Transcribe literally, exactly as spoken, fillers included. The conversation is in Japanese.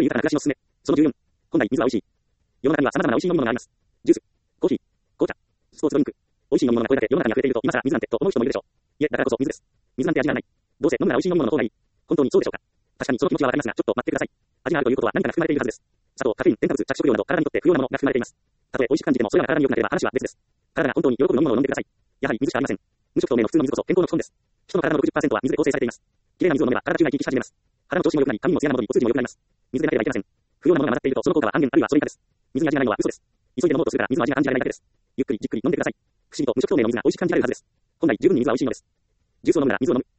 豊かな暮らしのすすめ。そのじゅうよん。本来、水は美味しい。世の中には様々な美味しい飲み物があります。ジュース、コーヒー、紅茶、スポーツドリンク。美味しい飲み物がこれだけ世の中に溢れていると、今更水なんてと思う人もいるでしょう。いえ、だからこそ水です。水なんて味がない。どうせ飲むなら美味しい飲み物の方がいい。本当にそうでしょうか。確かにその気持ちはわかりますが、ちょっと待ってください。味があるということは何かが含まれているはずです。砂糖、カフェイン、添加物、着色料など体にとって不要なものが含まれています。たとえ美味しく感じてもそれが体に良くなければ話は別です。体が本当に喜ぶ飲み物を飲んでください。やはり水しかありません。無色透明の普通の水こそ健康の基本です。人の体の ろくじゅっパーセント は水で構成されています。きれいな水を飲めば体中が生き生きし始めます。肌の調子も良くなり、髪も艶が戻り、お通じも良くなります。水でなければいけません。不要なものが混ざっているとその効果は安全あるいはそれ以下です。水に味がないのは嘘です。急いで飲もうとするから水の味が感じられないだけです。ゆっくりじっくり飲んでください。不思議と無色透明の水が美味しく感じられるはずです。本来十分に水は美味しいのです。ジュースを飲むなら水を飲む。